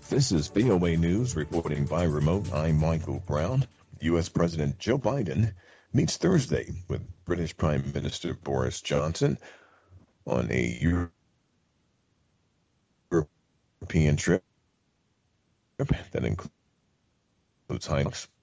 This is VOA News reporting by remote. I'm Michael Brown. U.S. President Joe Biden meets Thursday with British Prime Minister Boris Johnson on a European trip that includes high talks